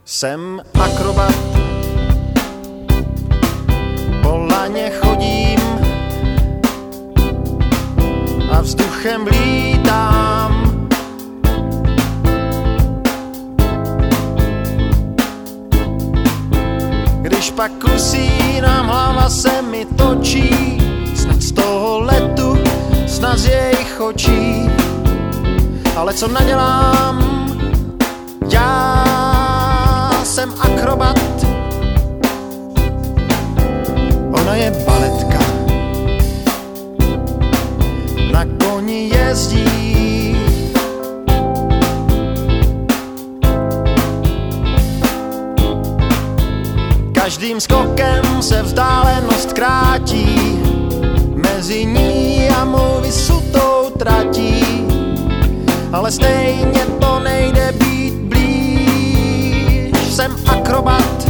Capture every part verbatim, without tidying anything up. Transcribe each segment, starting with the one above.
Jsem akrobat, po laně chodím a vzduchem lítám. Když pak usínám, hlava se mi točí, snad z toho letu, snad z jejich očí. Ale co nadělám, já jsem akrobat, ona je baletka, na koni jezdí. Každým skokem se vzdálenost krátí, mezi ní a mou vysutou tratí, ale stejně to nejde být blíž. Jsem akrobat,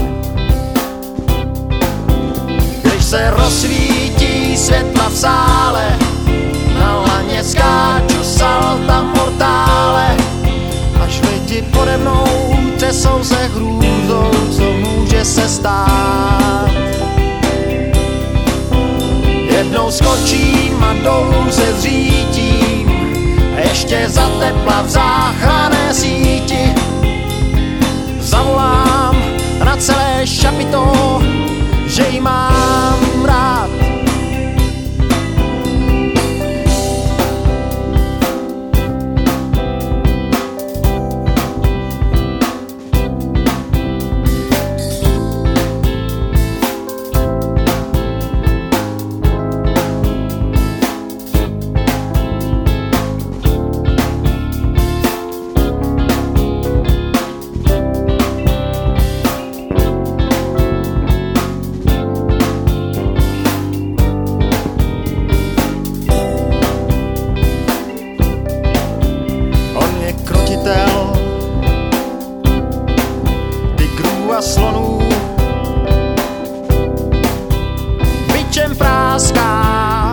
když se rozsvítí světla v sále, na laně skáču salta mortále, až lidi pode mnou třesou se hrůzou, co může se stát. Jednou skočím a dolů se zřítím, a ještě za tepla v záchranné síti. Zavolám na celé šapito, že jí mám rád. Tigrů a slonů bičem práská.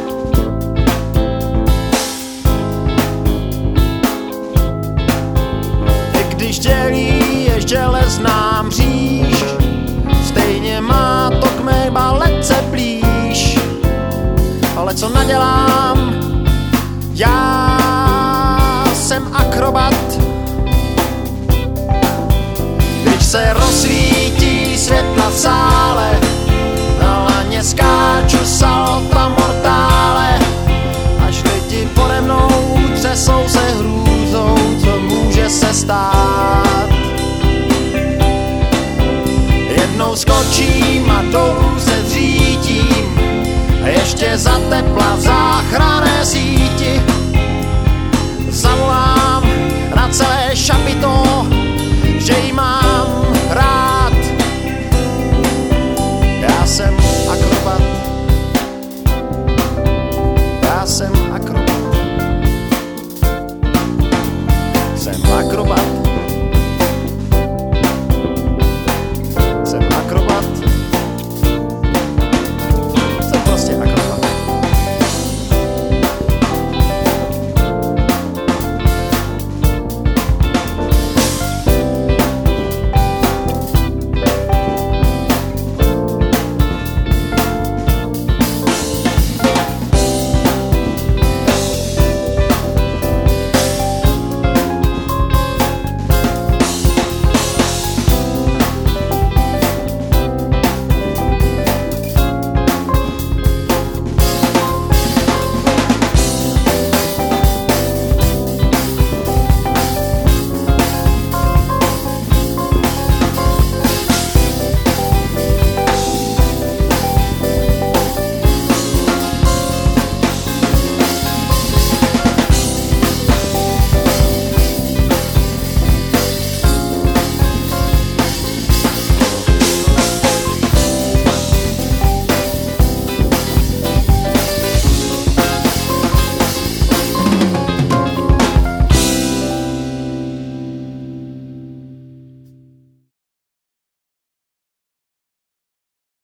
I když dělí je železná mříž, stejně má to k mé baletce blíž. Ale co nadělám, já jsem akrobat, když se rozsvítí světla v sále, na laně skáču salta mortále, až lidi pode mnou třesou se hrůzou, co může se stát. Jednou skočím a dolů se zřítím, a ještě za tepla v záchranné síti. Zavolám na celé šapito,